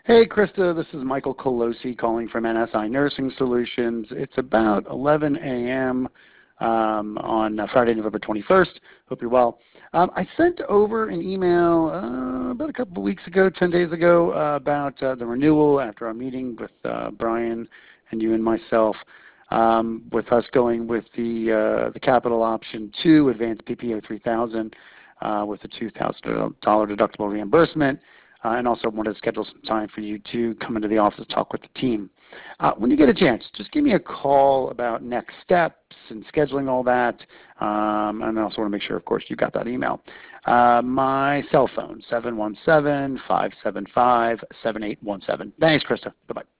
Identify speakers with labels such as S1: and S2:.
S1: Hey, Krista, this is Michael Colosi calling from NSI Nursing Solutions. It's about 11 a.m. On Friday, November 21st. Hope you're well. I sent over an email about a couple of weeks ago, 10 days ago, about the renewal after our meeting with Brian and you and myself, with us going with the capital option 2, Advanced PPO 3000, with a $2,000 deductible reimbursement. And also wanted to schedule some time for you to come into the office to talk with the team. When you get a chance, just give me a call about next steps and scheduling all that. And I also want to make sure, of course, you got that email. My cell phone, 717-575-7817. Thanks, Krista. Bye-bye.